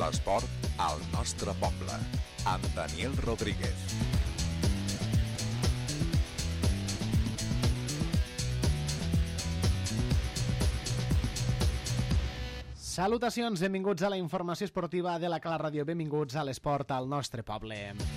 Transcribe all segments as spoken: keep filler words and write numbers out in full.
L'esport al nostre poble, amb Daniel Rodríguez. Salutacions, benvinguts a la informació esportiva de la Cala Ràdio, benvinguts a l'esport al nostre poble.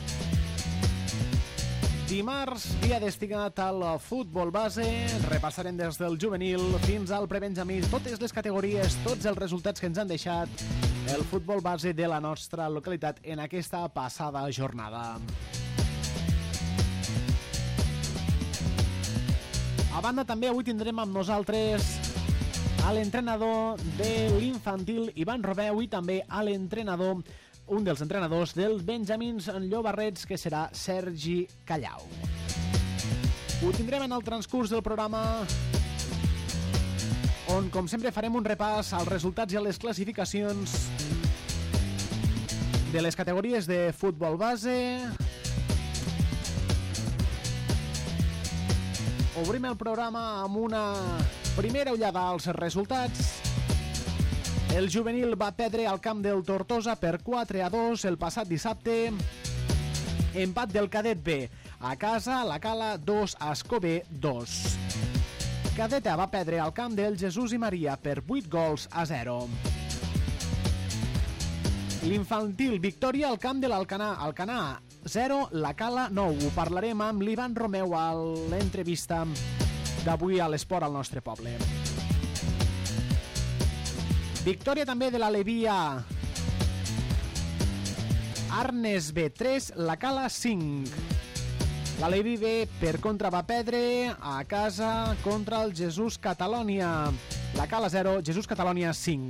Dimarts, dia destinat al futbol base, repassarem des del juvenil fins al prebenjamí totes les categories, tots els resultats que ens han deixat el futbol base de la nostra localitat en aquesta passada jornada. A banda, també avui tindrem amb nosaltres a l'entrenador de l'infantil Ivan Romeu i també a l'entrenador, un dels entrenadors del Benjamins Llobarrets, que serà Sergi Callau. Ho tindrem en el transcurs del programa, on, com sempre, farem un repàs als resultats i a les classificacions de les categories de futbol base. Obrim el programa amb una primera ullada als resultats. El juvenil va perdre al camp del Tortosa per quatre a dos el passat dissabte. Empat del cadet B. A casa, la Cala dos, Ascó B dos. Cadet A va perdre al camp del Jesús i Maria per vuit gols a zero. L'infantil, victòria al camp de l'Alcanar. Alcanar zero, la Cala nou. Ho parlarem amb l'Ivan Romeu a l'entrevista d'avui a l'esport al nostre poble. Victòria també de l'Alevia. Arnes B tres, la Cala cinc. L'Alevi B, per contra, va perdre a casa contra el Jesús Catalònia. La Cala zero, Jesús Catalònia cinc.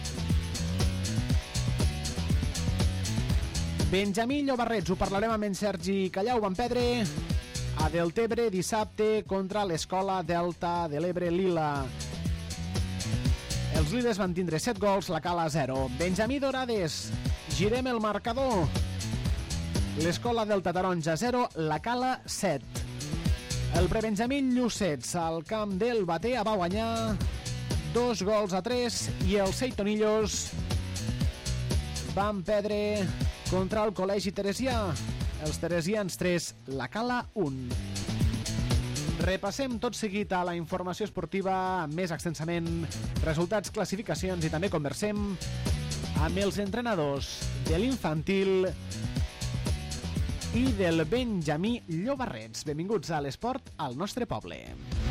Benjamí Llobarrets, ho parlarem amb en Sergi Callau. Van perdre a Deltebre dissabte contra l'Escola Delta de l'Ebre Lila. Els Liles van tindre set gols, la Cala zero. Benjamí Dorades, girem el marcador. L'Escola Delta Taronja zero, la Cala set. El prebenjamí Llucets al camp del Batea va guanyar dos gols a tres i els Seitonillos van perdre contra el Col·legi Teresià. Els teresians tres, la Cala un. Repassem tot seguit a la informació esportiva més extensament, resultats, classificacions i també conversem amb els entrenadors de l'infantil i del Benjamí Llobarrets. Benvinguts a l'esport al nostre poble.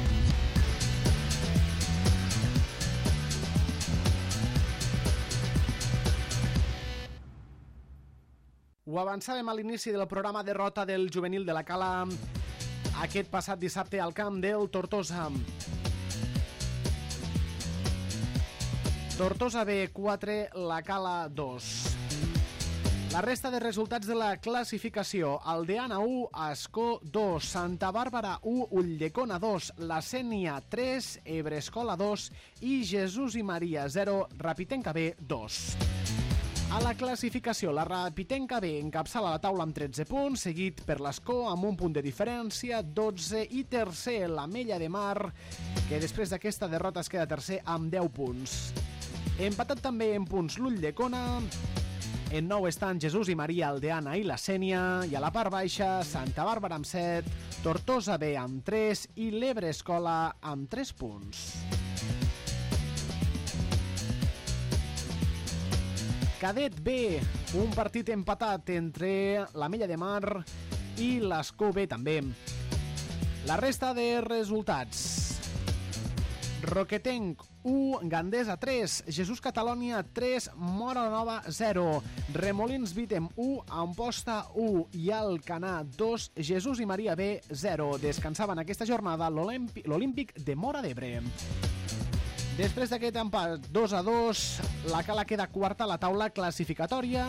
Ho avançàvem a l'inici del programa, derrota del juvenil de la Cala aquest passat dissabte al camp del Tortosa. Tortosa B quatre, la Cala dos. La resta de resultats de la classificació: Aldeana u, Ascó dos, Santa Bàrbara u, Ulldecona dos, La Sénia tres, Ebrescola dos i Jesús i Maria zero, Rapitenca B dos. A la classificació, la Rapitenca B encapçala la taula amb tretze punts, seguit per l'Ascó amb un punt de diferència, dotze, i tercer l'Ametlla de Mar, que després d'aquesta derrota es queda tercer amb deu punts. Empatat també en punts l'Ulldecona, en nou estan Jesús i Maria, Aldeana i La Sénia, i a la part baixa Santa Bàrbara amb set, Tortosa B amb tres i l'Ebre Escola amb tres punts. Cadet B, un partit empatat entre l'Ametlla de Mar i l'Ascó B també. La resta de resultats: Roquetenc u, Gandesa tres, Jesús Catalònia tres, Móra Nova zero, Remolins Vítem u, Amposta u i Alcanar dos, Jesús i Maria B zero. Descansaven aquesta jornada l'Olímpic de Móra d'Ebre. Després d'aquest empat dos a dos, la Cala queda quarta a la taula classificatòria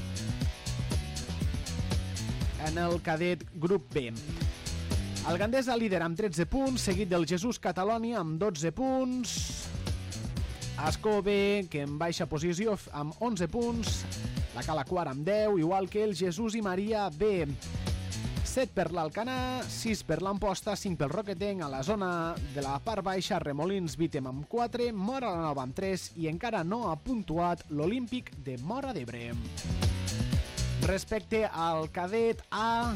en el cadet grup B. El Gandesa líder amb tretze punts, seguit del Jesús Catalònia amb dotze punts. Ascó B, que en baixa posició amb onze punts. La Cala quart amb deu, igual que el Jesús i Maria B. set per l'Alcanar, sis per l'Amposta, cinc pel Roquetenc. A la zona de la part baixa, Remolins Vítem amb quatre, Móra la Nova amb tres i encara no ha puntuat l'Olímpic de Móra d'Ebre. Respecte al cadet A,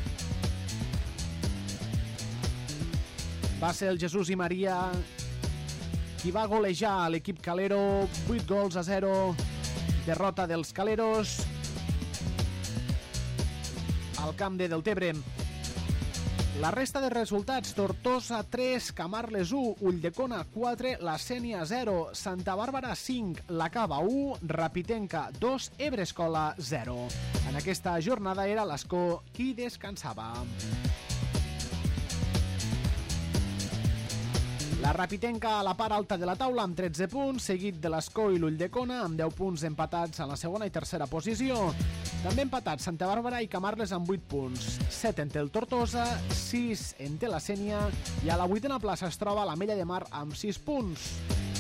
va ser el Jesús i Maria qui va golejar a l'equip Calero, vuit gols a zero, derrota dels Caleros al camp de Deltebre. La resta de resultats: Tortosa tres, Camarles u, Ulldecona quatre, La Sénia zero, Santa Bàrbara cinc, La Cava u, Rapitenca dos, Ebrescola zero. En aquesta jornada era l'Escó qui descansava. La Rapitenca a la part alta de la taula amb tretze punts, seguit de l'Escó i l'Ulldecona amb deu punts empatats en la segona i tercera posició. També empatats Santa Bàrbara i Camarles amb vuit punts. set en té el Tortosa, sis en té la Sénia i a la vuitena plaça es troba l'Ametlla de Mar amb sis punts.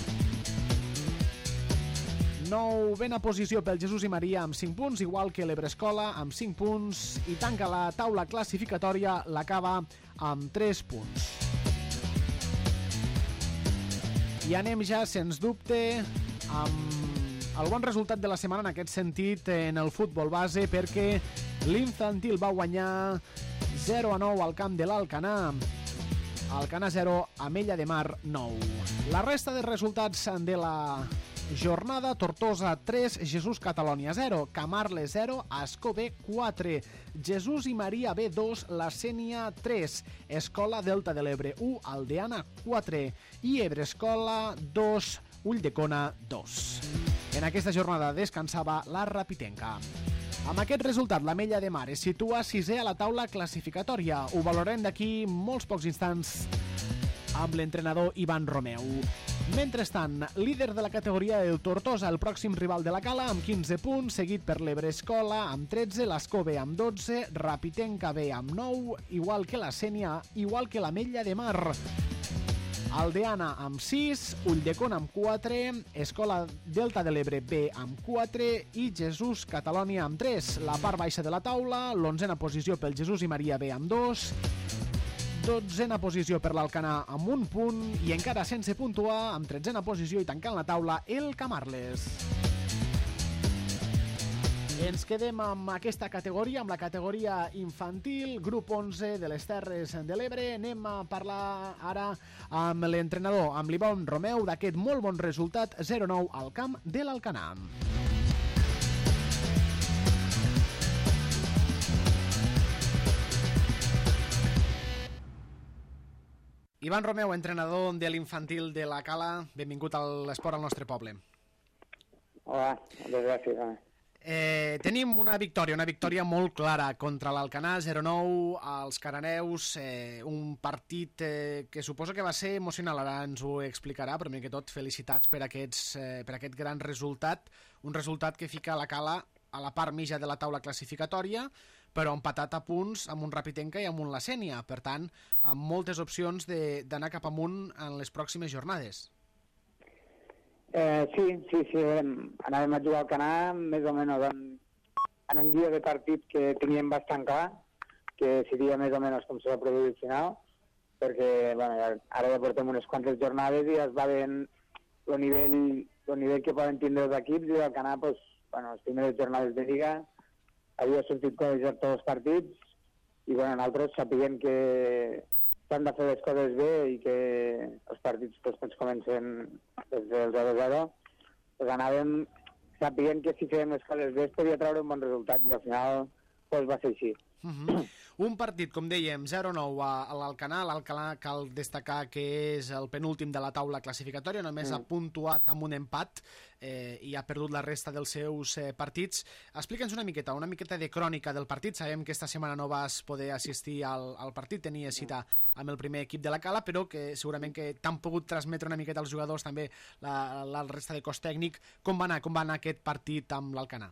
Novena posició pel Jesús i Maria amb cinc punts, igual que l'Ebrescola amb cinc punts, i tanca la taula classificatòria la Cava amb tres punts. I anem ja, sens dubte, amb el bon resultat de la setmana en aquest sentit en el futbol base, perquè l'Infantil va guanyar zero a nou al camp de l'Alcanar. Alcanar zero, Ametlla de Mar nou. La resta de resultats de la jornada: Tortosa tres, Jesús Catalònia zero, Camarles zero, Ascó B quatre, Jesús i Maria B dos, La Sénia tres, Escola Delta de l'Ebre u, Aldeana quatre i Ebrescola dos, Ulldecona dos. En aquesta jornada descansava la Rapitenca. Amb aquest resultat, l'Ametlla de Mar es situa sisè a la taula classificatòria. Ho valorem d'aquí molts pocs instants amb l'entrenador Ivan Romeu. Mentrestant, líder de la categoria el Tortosa, el pròxim rival de la Cala, amb quinze punts, seguit per l'Ebrescola amb tretze, l'Escó B amb dotze, Rapitenca B amb nou, igual que la Sénia, igual que l'Ametlla de Mar. Aldeana amb sis, Ulldecona amb quatre, Escola Delta de l'Ebre B amb quatre i Jesús Catalònia amb tres. La part baixa de la taula, l'onzena posició pel Jesús i Maria B amb dos, dotzena posició per l'Alcanar amb un punt i encara sense puntuar, amb tretzena posició i tancant la taula, el Camarles. Ens quedem amb aquesta categoria, amb la categoria infantil, grup onze de les Terres de l'Ebre. Anem a parlar ara amb l'entrenador, amb l'Ivan Romeu, d'aquest molt bon resultat zero a nou al camp de l'Alcanar. Ivan Romeu, entrenador de l'infantil de la Cala, benvingut a l'esport al nostre poble. Hola, moltes gràcies. Eh, tenim una victòria, una victòria molt clara contra l'Alcanar, zero a nou als Caraneus, eh, un partit eh, que suposo que va ser emocional, ara ens ho explicarà, però més que tot felicitats per, aquests, eh, per aquest gran resultat, un resultat que fica la Cala a la part mitja de la taula classificatòria, però empatat a punts amb un Rapitenca i amb un La Sénia, per tant, amb moltes opcions d'anar cap amunt en les pròximes jornades. Eh, sí, sí, sí, anàvem a jugar al Alcanar més o menys en, en un dia de partit que teníem bastant clar, que seria més o menys com se va produir el final, perquè bueno, ja, ara ja portem unes quantes jornades i es va veient el nivell, el nivell que poden tindre els equips, i l'Alcanar, pues, bueno, les primeres jornades de Lliga havia sortit col·legiat tots els partits i bueno, nosaltres sapiguem que s'han de fer les coses bé i que els partits tots, tots comencen des del zero a zero, doncs anàvem sapiguent que si fèiem les coses bé es podia treure un bon resultat i al final doncs, va ser així. Uh-huh. Un partit, com dèiem, zero a nou a l'Alcanar. L'Alcanar cal destacar que és el penúltim de la taula classificatòria, només mm. ha puntuat amb un empat eh, i ha perdut la resta dels seus eh, partits. Explica'ns una miqueta, una miqueta de crònica del partit. Sabem que esta setmana no vas poder assistir al, al partit, tenies cita amb el primer equip de la Cala, però que segurament que t'han pogut transmetre una miqueta als jugadors també la, la resta de cos tècnic. Com va anar, com va anar aquest partit amb l'Alcanar?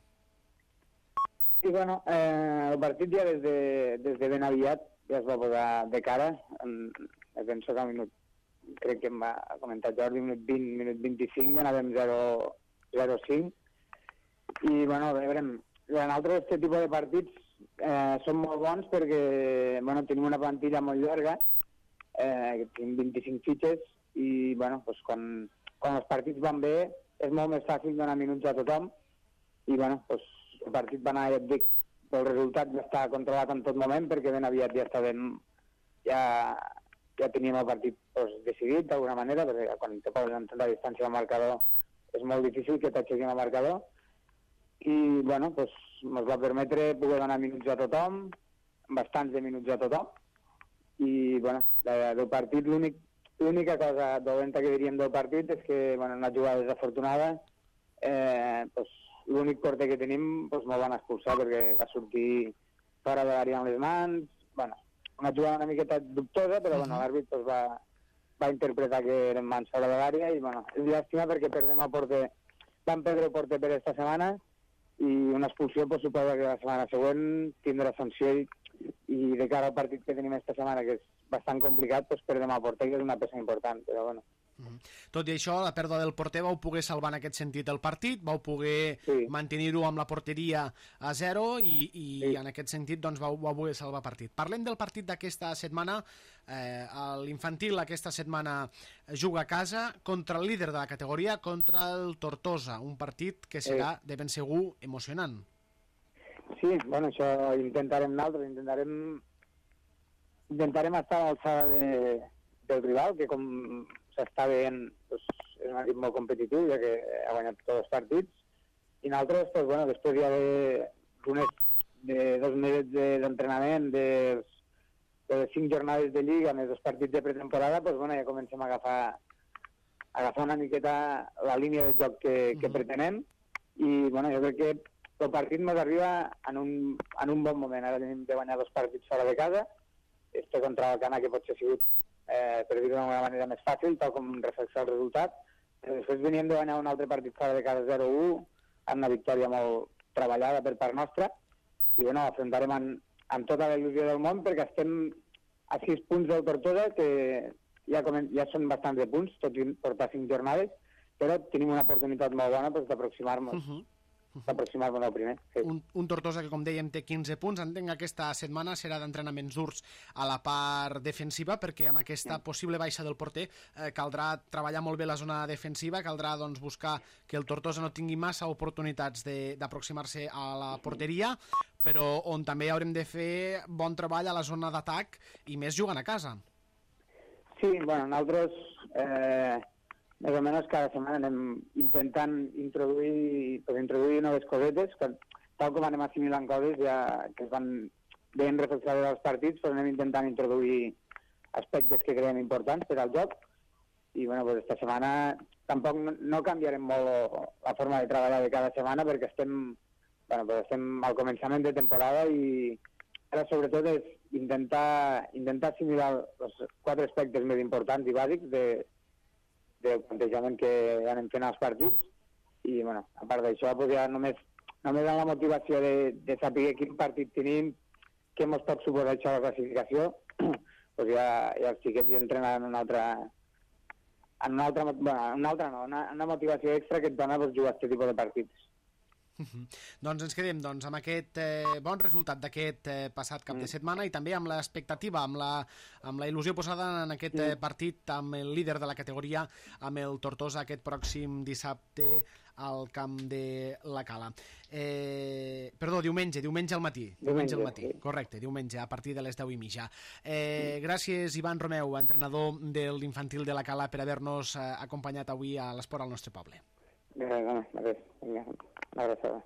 Sí, bueno, eh, el partit ja des de, des de ben aviat ja es va posar de cara. En, penso que al minut, crec que em va comentar Jordi, minut vint, minut vint-i-cinc, ja anàvem zero a cinc. I, bueno, a veure, en altres aquest tipus de partits eh, són molt bons perquè bueno, tenim una plantilla molt llarga, eh, tenim vint-i-cinc fitxes i bueno, doncs quan, quan els partits van bé és molt més fàcil donar minuts a tothom i bueno, doncs, el partit va anar, ja et dic, el resultat ja està controlat en tot moment perquè ben aviat ja està ben, ja, ja teníem el partit doncs, decidit d'alguna manera, perquè quan te poses en tanta distància al marcador és molt difícil que t'aixequin al marcador i bueno, doncs, ens va permetre poder donar minuts a tothom, bastants de minuts a tothom i bueno, del partit l'únic l'única cosa dolenta que diríem del partit és que bueno, una jugada desafortunada eh, doncs, l'únic porter que tenim doncs, me'l van expulsar perquè va sortir fora de l'àrea amb les mans, bueno, una jugada una miqueta dubtosa, però bueno, l'àrbit doncs, va, va interpretar que eren mans fora de l'àrea i bueno, és llàstima perquè perdem el porter, vam perdre el porter per esta setmana i una expulsió pues, suposa que la setmana següent tindrà sanció i, i de cara al partit que tenim esta setmana, que és bastant complicat, pues, perdem el porter, que és una peça important, però bueno. Mm-hmm. Tot i això, la pèrdua del porter vau poder salvar en aquest sentit el partit, vau poder sí. mantenir-ho amb la porteria a zero i, i sí. en aquest sentit doncs, vau, vau poder salvar el partit. Parlem del partit d'aquesta setmana. Eh, l'infantil aquesta setmana juga a casa contra el líder de la categoria, contra el Tortosa, un partit que serà sí. de ben segur emocionant. Sí, bueno, això intentarem nosaltres, intentarem intentarem estar a l'alçada de, del rival, que com s'està veient doncs, és un equip molt competitiu, ja que ha guanyat tots els partits, i nosaltres, doncs, bueno, després ja de, de dos mesos d'entrenament, de, de cinc jornades de lliga, més dos partits de pretemporada, doncs, bueno, ja comencem a agafar, a agafar una miqueta la línia de joc que, que pretenem, i bueno, jo crec que el partit ens arriba en un, en un bon moment. Ara tenim de guanyar dos partits fora de casa, este contra el Canà, que potser ha sigut, eh, per dir-ho d'una manera més fàcil, tal com reflexa el resultat. Però després veníem de guanyar un altre partit fora de casa zero a u, amb una victòria molt treballada per part nostra, i bueno, afrontarem amb, amb tota la il·lusió del món, perquè estem a sis punts del Tortosa, que ja, comen ja són bastants de punts, tot i portar cinc jornades, però tenim una oportunitat molt bona doncs, d'aproximar-nos. Uh -huh. d'aproximar-nos al primer. Sí. Un, un Tortosa que, com dèiem, té quinze punts. Entenc que aquesta setmana serà d'entrenaments durs a la part defensiva, perquè amb aquesta possible baixa del porter eh, caldrà treballar molt bé la zona defensiva, caldrà doncs, buscar que el Tortosa no tingui massa oportunitats d'aproximar-se a la porteria, però on també haurem de fer bon treball a la zona d'atac i més jugant a casa. Sí, bueno, nosaltres... Eh... més o menys cada setmana anem intentant introduir, pues, introduir noves cosetes, que, tal com anem assimilant coses ja, que es van ben reflexionades als partits, però anem intentant introduir aspectes que creiem importants per al joc, i bueno, pues, esta setmana tampoc no, no canviarem molt la forma de treballar de cada setmana, perquè estem, bueno, pues, estem al començament de temporada i ara sobretot és intentar, intentar assimilar els quatre aspectes més importants i bàsics de del plantejament que anem fent als partits i, bueno, a part d'això, pues ja només, només amb la motivació de, de saber quin partit tenim, què ens pot suposar això a la classificació, pues ja, ja els xiquets ja entrenen en una altra, en una altra, bueno, una altra no, una, una motivació extra que et dona pues, jugar a aquest tipus de partits. Uh-huh. Doncs ens quedem doncs, amb aquest eh, bon resultat d'aquest eh, passat cap de setmana i també amb l'expectativa, amb, la, amb la il·lusió posada en aquest eh, partit amb el líder de la categoria, amb el Tortosa, aquest pròxim dissabte al camp de la Cala. Eh, perdó, diumenge, diumenge al matí. Diumenge al matí, correcte, diumenge, a partir de les deu i mitja. Eh, gràcies, Ivan Romeu, entrenador de l'infantil de la Cala, per haver-nos eh, acompanyat avui a l'Esport al nostre poble. Gràcies, gràcies. Una abraçada.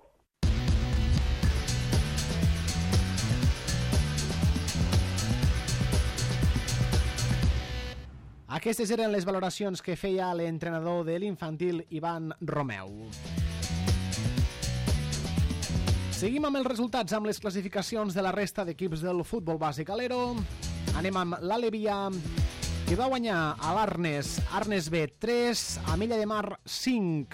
Aquestes eren les valoracions que feia l'entrenador de l'infantil, Ivan Romeu. Seguim amb els resultats, amb les classificacions de la resta d'equips del futbol bàsic alero. Anem amb l'Alevia, que va guanyar a l'Arnes, Arnes B tres, Amilla de Mar cinc.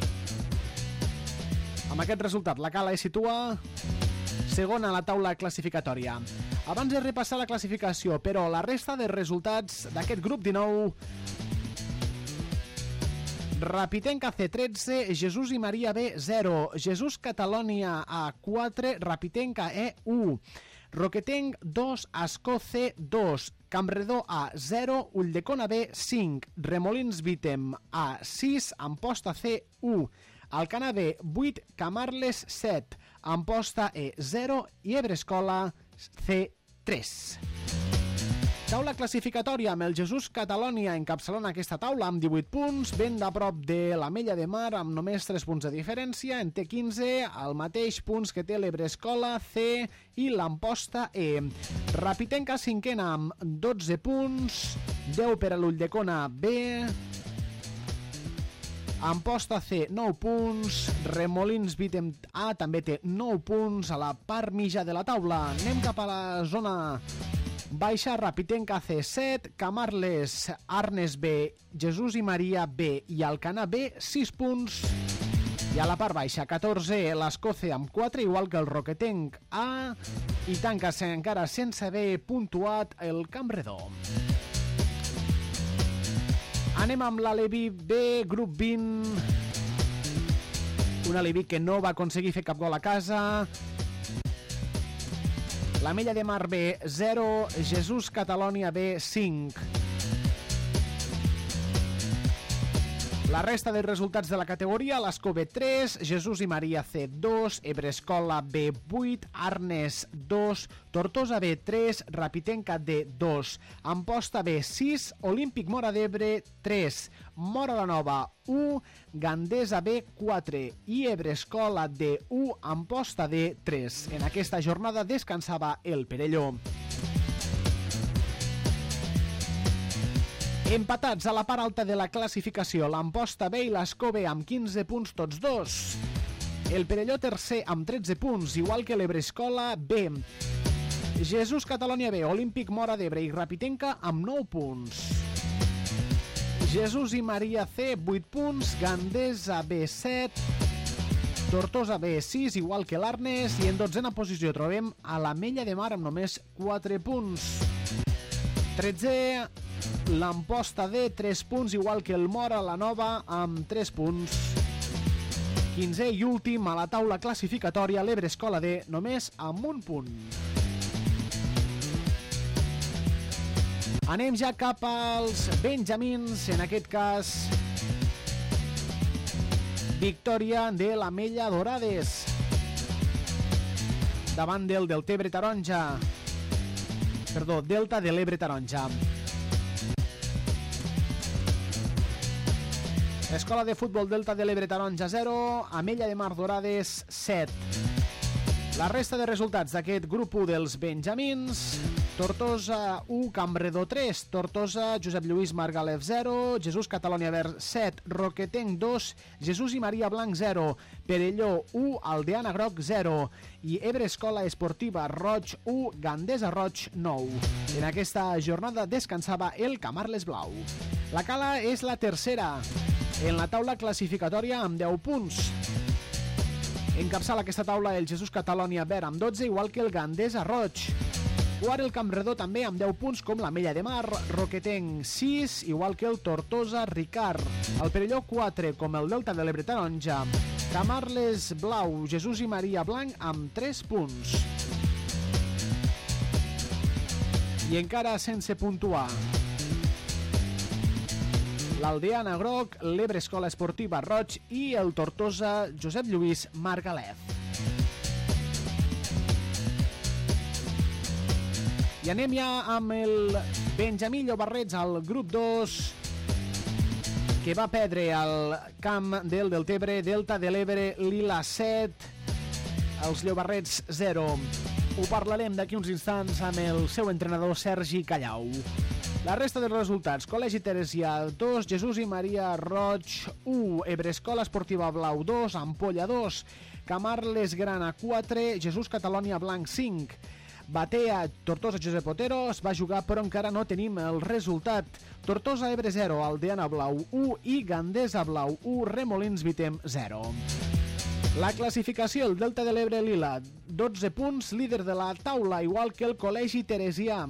Amb aquest resultat, la Cala es situa segona a la taula classificatòria. Abans de repassar la classificació, però, la resta de resultats d'aquest grup dinou Rapitenca C tretze, Jesús i Maria B zero, Jesús Catalònia A quatre, Rapitenca E u, Roquetenc dos, Ascó C dos, Campredó A zero, Ulldecona B cinc, Remolins Vitem A sis, Amposta C u, Alcanar B vuit, Camarles set, Amposta E zero i Ebrescola C tres. Taula classificatòria amb el Jesús Catalònia encapçalant aquesta taula amb divuit punts, ben de prop de l'Ametlla de Mar amb només tres punts de diferència, en té quinze, el mateix punts que té l'Ebrescola C i l'Amposta E. Rapitenca cinquena amb dotze punts, deu per a l'Ulldecona B, Amposta C nou punts, Remolins Vitem A també té nou punts a la part mitja de la taula. Anem cap a la zona baixa, Rapitenca C set, Camarles, Arnes B, Jesús i Maria B i Alcanar B sis punts. I a la part baixa, catorze, l'Escoce amb quatre, igual que el Roquetenc A, i tanca encara sense haver puntuat el Campredó. Anem amb l'Aleví B, grup vint. Un Aleví que no va aconseguir fer cap gol a casa. L'Ametlla de Mar B zero, Jesús Catalònia B cinc. La resta de resultats de la categoria, l'Escó B tres, Jesús i Maria C dos, Ebrescola B vuit, Arnes dos, Tortosa B tres, Rapitenca D dos, Amposta B sis, Olímpic Móra d'Ebre tres, Móra la Nova u, Gandesa B quatre i Ebrescola D u, Amposta D tres. En aquesta jornada descansava el Perelló. Empatats a la part alta de la classificació, l'Amposta B i l'Escó B amb quinze punts tots dos. El Perelló tercer amb tretze punts, igual que l'Ebrescola B. Jesús Catalònia B, Olímpic Móra d'Ebre i Rapitenca amb nou punts. Jesús i Maria C, vuit punts, Gandesa B set, Tortosa B sis, igual que l'Arnes, i en dotzena posició trobem a l'Ametlla de Mar amb només quatre punts. tretze, l'Amposta D, tres punts, igual que el Móra la Nova amb tres punts. quinze i últim a la taula classificatòria, l'Ebrescola D, només amb un punt. Anem ja cap als benjamins, en aquest cas victòria de l'Ametlla Dorades davant del Deltebre Taronja, perdó, Delta de l'Ebre Taronja. Escola de Futbol Delta de l'Ebre Taronja zero, Ametlla de Mar Dorades set. La resta de resultats d'aquest grup u dels benjamins: Tortosa u, Campredó tres, Tortosa Josep Lluís Margalef zero, Jesús Catalònia Verd set, Roquetenc dos, Jesús i Maria Blanc zero, Perelló u, Aldeana Groc zero i Ebrescola Esportiva Roig u, Gandesa Roig nou. En aquesta jornada descansava el Camarles Blau. La Cala és la tercera en la taula classificatòria amb deu punts. Encapçala aquesta taula el Jesús Catalònia Verd amb dotze, igual que el Gandesa Roig. Quart el Campredó també amb deu punts, com l'Ametlla de Mar, Roquetenc sis, igual que el Tortosa Ricard. El Perelló quatre, com el Delta de l'Ebre Taronja. Camarles Blau, Jesús i Maria Blanc amb tres punts. I encara sense puntuar, l'Aldeana Groc, l'Ebrescola Esportiva Roig i el Tortosa Josep Lluís Margalef. I anem ja amb el Benjamí Llobarrets al grup dos, que va perdre al camp del Deltebre, Delta de l'Ebre, Lila set, els Llobarrets zero. Ho parlarem d'aquí uns instants amb el seu entrenador Sergi Callau. La resta dels resultats: Col·legi Teresià dos, Jesús i Maria Roig u, Ebrescola Esportiva Blau dos, Ampolla dos, Camarles Grana quatre, Jesús Catalònia Blanc cinc. Batea Tortosa Josep Otero es va jugar, però encara no tenim el resultat. Tortosa Ebre zero, Aldeana Blau u i Gandesa Blau u, Remolins Vitem zero. La classificació: el Delta de l'Ebre Lila, dotze punts, líder de la taula, igual que el Col·legi Teresià.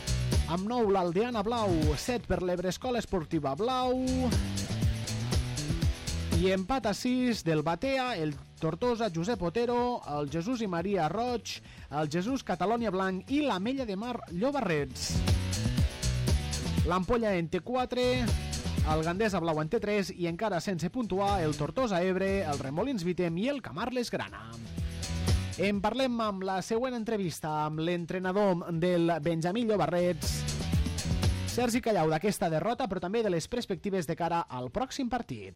Amb nou l'Aldeana Blau, set per l'Ebrescola Esportiva Blau, I empat a sis del Batea, el Tortosa Josep Otero, el Jesús i Maria Roig, el Jesús Catalònia Blanc i l'Ametlla de Mar Llobarrets. L'Ampolla en té quatre, el Gandesa Blau en té tres i encara sense puntuar el Tortosa Ebre, el Remolins Vitem i el Camarles Grana. En parlem amb la següent entrevista amb l'entrenador del Benjamí Llobarrets, Sergi Callau, d'aquesta derrota, però també de les perspectives de cara al pròxim partit.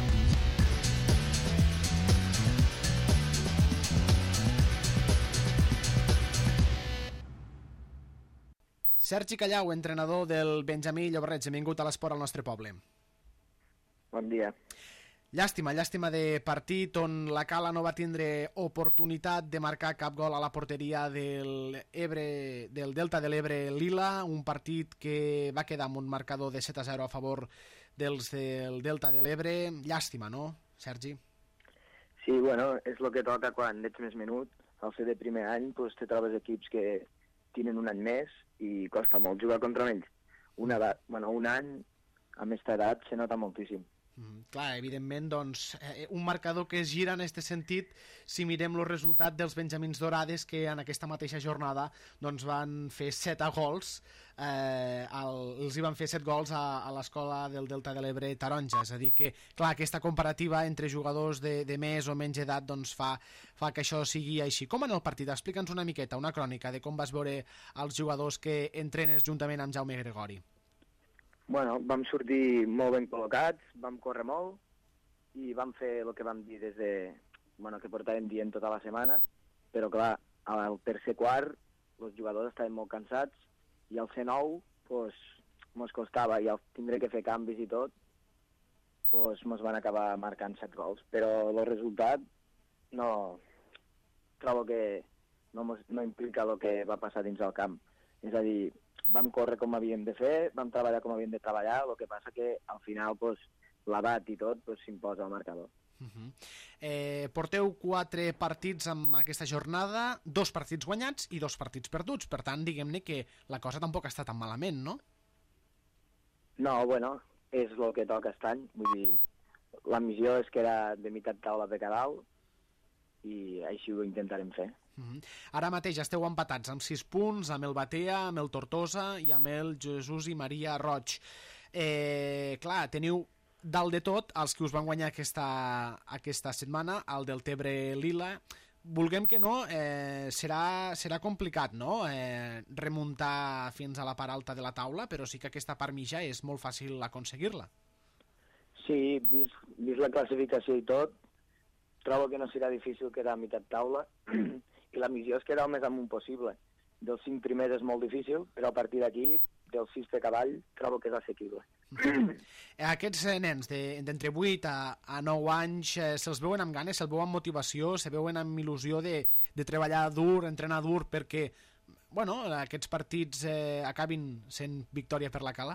Sergi Callau, entrenador del Benjamí Llobarrets, benvingut a l'esport al nostre poble. Bon dia. Llàstima, llàstima de partit on la Cala no va tindre oportunitat de marcar cap gol a la porteria del, Ebre, del Delta de l'Ebre Lila, un partit que va quedar amb un marcador de set a zero a favor dels del Delta de l'Ebre. Llàstima, no, Sergi? Sí, bueno, és el que toca quan ets més menut. Al ser de primer any, doncs, te trobes equips que tenen un any més i costa molt jugar contra ells. Una edat, bueno, un any, a més edat, se nota moltíssim. Mm, clar, evidentment, doncs, eh, un marcador que es gira en aquest sentit si mirem el resultat dels Benjamins Dorades, que en aquesta mateixa jornada doncs, van fer set gols, eh, el, els hi van fer set gols a, a l'escola del Delta de l'Ebre Taronja. És a dir que, clar, aquesta comparativa entre jugadors de, de més o menys edat doncs, fa, fa que això sigui així. Com en el partit? Explica'ns una miqueta, una crònica de com vas veure els jugadors que entrenes juntament amb Jaume Gregori. Bueno, vam sortir molt ben col·locats, vam córrer molt i vam fer el que vam dir des de... Bueno, que portàvem dient tota la setmana, però clar, al tercer quart els jugadors estaven molt cansats i al C nou pues, mos costava, i al tindre que fer canvis i tot, pues, mos van acabar marcant set gols. Però el resultat no... trobo que no, mos, no implica el que va passar dins del camp. És a dir, vam córrer com havíem de fer, vam treballar com havíem de treballar, el que passa que al final pues, l'abat i tot pues, s'imposa al marcador. Uh -huh. eh, porteu quatre partits en aquesta jornada, dos partits guanyats i dos partits perduts, per tant diguem-ne que la cosa tampoc està tan malament, no? No, bueno, és el que toca aquest any, vull dir, la missió és que era de meitat taula de cada dalt i així ho intentarem fer. Uh-huh. Ara mateix esteu empatats amb sis punts, amb el Batea, amb el Tortosa i amb el Jesús i Maria Roig. Eh, clar, teniu dalt de tot els que us van guanyar aquesta, aquesta setmana, el del Tebre Lila. Vulguem que no, eh, serà, serà complicat, no?, eh, remuntar fins a la part alta de la taula, però sí que aquesta part mitja és molt fàcil aconseguir-la. Sí, vist, vist la classificació i tot, trobo que no serà difícil quedar a meitat taula i la missió és quedar el més amunt possible. Dels cinc primers és molt difícil, però a partir d'aquí, del sis de cavall, trobo que és assequible. Aquests nens d'entre de, vuit a, a nou anys eh, se'ls veuen amb ganes, se'ls veuen amb motivació, se veuen amb il·lusió de, de treballar dur, entrenar dur, perquè bueno, aquests partits eh, acabin sent victòria per la Cala?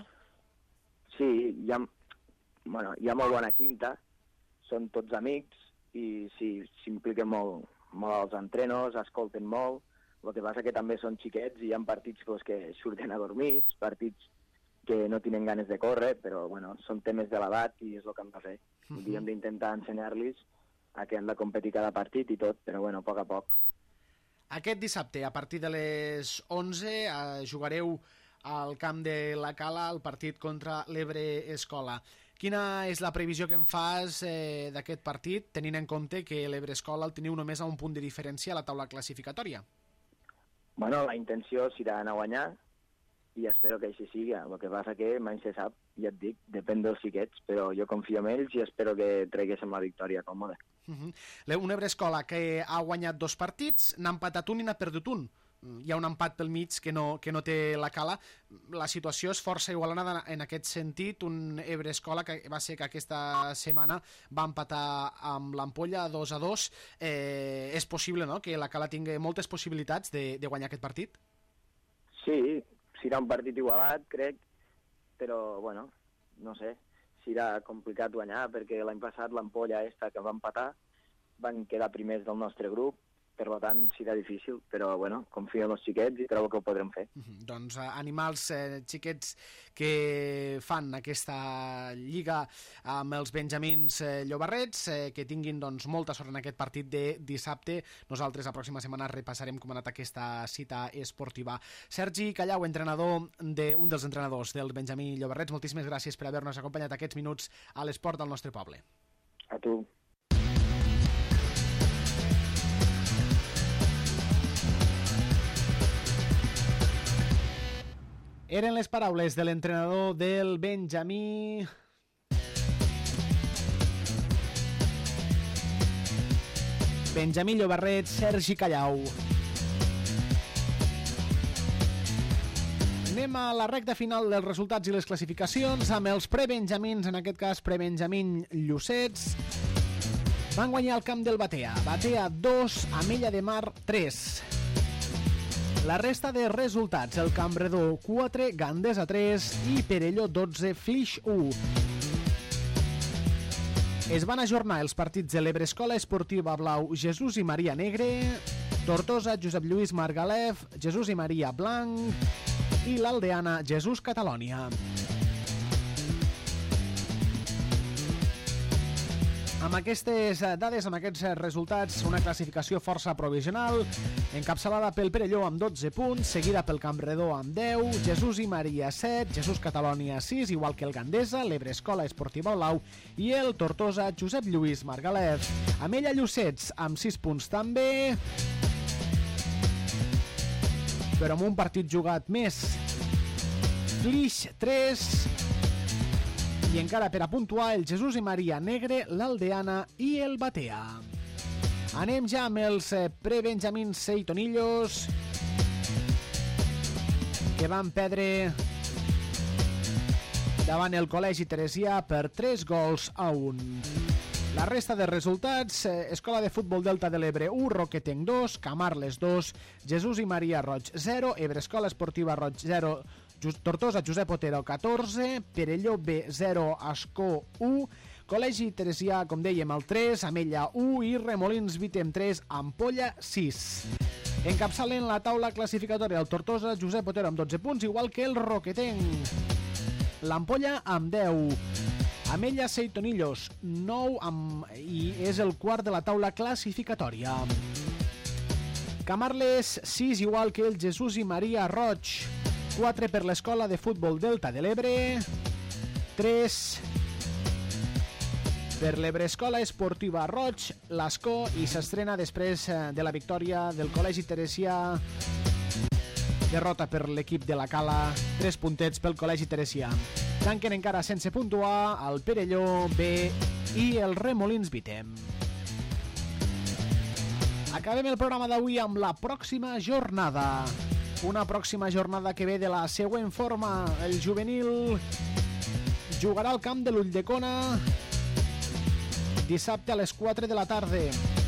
Sí, hi ha, bueno, hi ha molt bona quinta, són tots amics i sí, s'impliquen molt, molt als entrenos, escolten molt. El que passa que també són xiquets i hi ha partits pues, que surten adormits, partits que no tenen ganes de córrer, però bueno, són temes de l'edat i és el que hem de fer. Uh -huh. Hem d'intentar ensenyar-los a que han de competir cada partit i tot, però bueno, a poc a poc. Aquest dissabte, a partir de les onze, eh, jugareu al camp de la Cala el partit contra l'Ebre Escola. Quina és la previsió que em fas eh, d'aquest partit, tenint en compte que l'Ebre Escola el teniu només a un punt de diferència a la taula classificatòria? Bueno, la intenció serà anar a guanyar i espero que així sigui. El que passa que mai se sap, ja et dic, depèn dels xiquets, però jo confio en ells i espero que treguéssim la victòria còmoda. Uh -huh. Una Ebre Escola que ha guanyat dos partits, n'ha empatat un i n'ha perdut un. Hi ha un empat pel mig que no, que no té la Cala. La situació és força igualada en aquest sentit. Un Ebre Escola que va ser que aquesta setmana va empatar amb l'Ampolla dos a dos. Eh, és possible, no?, que la Cala tingui moltes possibilitats de, de guanyar aquest partit? Sí, serà un partit igualat, crec, però, bueno, no sé, serà complicat guanyar, perquè l'any passat l'Ampolla esta que va empatar van quedar primers del nostre grup per tant serà difícil, però bueno, confio en els xiquets i trobo que ho podrem fer. Mm-hmm. Doncs eh, animals eh, xiquets que fan aquesta lliga amb els benjamins eh, llobarrets, eh, que tinguin doncs, molta sort en aquest partit de dissabte. Nosaltres la pròxima setmana repassarem com ha anat aquesta cita esportiva. Sergi Callau, entrenador de, un dels entrenadors del Benjamí Llobarrets, moltíssimes gràcies per haver-nos acompanyat aquests minuts a l'esport del nostre poble. A tu. Eren les paraules de l'entrenador del Benjamí Benjamí Llobarret, Sergi Callau. Anem a la recta final dels resultats i les classificacions amb els prebenjamins, en aquest cas prebenjamín Llucets. Van guanyar el camp del Batea. Batea dos, Amella de Mar tres. La resta de resultats: el Campredó quatre, Gandesa tres i Perelló dotze, Flix u. Es van ajornar els partits de l'Ebrescola Esportiva Blau Jesús i Maria Negre, Tortosa Josep Lluís Margalef, Jesús i Maria Blanc i l'Aldeana Jesús Catalònia. Amb aquestes dades, amb aquests resultats, una classificació força provisional, encapçalada pel Perelló amb dotze punts, seguida pel Campredó amb deu, Jesús i Maria set, Jesús Catalònia sis, igual que el Gandesa, l'Ebrescola Esportiva Blau i el Tortosa Josep Lluís Margalef. Amella Llucets amb sis punts també, però amb un partit jugat més. Flix tres, i encara per a puntuar el Jesús i Maria Negre, l'Aldeana i el Batea. Anem ja amb els prebenjamins Seitonillos, que van perdre davant el Col·legi Teresià per tres gols a un. La resta de resultats: Escola de Futbol Delta de l'Ebre u, Roquetenc dos, Camarles dos, Jesús i Maria Roig zero, Ebrescola Esportiva Roig zero, Tortosa Josep Otero catorze, Perelló B zero, Ascó u, Col·legi Teresià, com dèiem, el tres, Amella u i Remolins Vitem tres, Ampolla sis. Encapçalen la taula classificatòria el Tortosa Josep Otero amb dotze punts, igual que el Roquetenc. L'Ampolla amb deu. Amella Seitonillos nou amb... i és el quart de la taula classificatòria. Camarles sis, igual que el Jesús i Maria Roig. quatre per l'Escola de Futbol Delta de l'Ebre, tres per l'Ebrescola Esportiva Roig, l'Ascó, i s'estrena després de la victòria del Col·legi Teresià, derrota per l'equip de la Cala, tres puntets pel Col·legi Teresià. Tanquen encara sense puntuar el Perelló B i el Remolins Vitem. Acabem el programa d'avui amb la pròxima jornada. Una pròxima jornada que ve de la següent forma. El juvenil jugarà al camp de l'Ulldecona dissabte a les quatre de la tarda.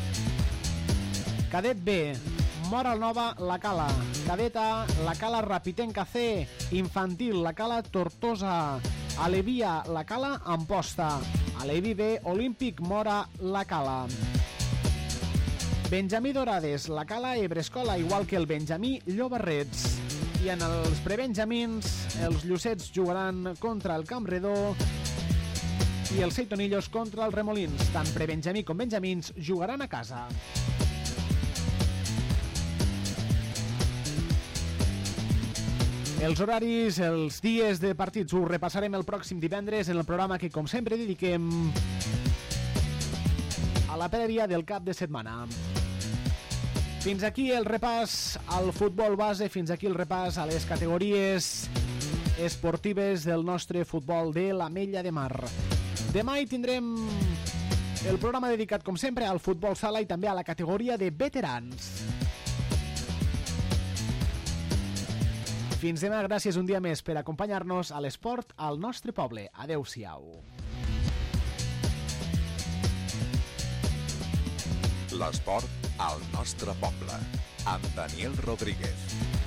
Cadet B, Móral Nova, La Cala. Cadet A, La Cala Rapitenca C. Infantil, La Cala Tortosa. Alevia, La Cala Amposta. Alevi B, Olímpic Mora, La Cala. Benjamí Dorades, La Cala Ebrescola, igual que el Benjamí Llobarrets. I en els prebenjamins, els Llucets jugaran contra el Campredó i els Seitonillos contra els Remolins. Tant prebenjamí com benjamins jugaran a casa. Els horaris, els dies de partits, ho repassarem el pròxim divendres en el programa que, com sempre, dediquem a la prèvia del cap de setmana. Fins aquí el repàs al futbol base, fins aquí el repàs a les categories esportives del nostre futbol de l'Amella de Mar. Demà hi tindrem el programa dedicat, com sempre, al futbol sala i també a la categoria de veterans. Fins demà, gràcies un dia més per acompanyar-nos a l'esport al nostre poble. Adéu-siau. L'esport al nostre poble, amb Daniel Rodríguez.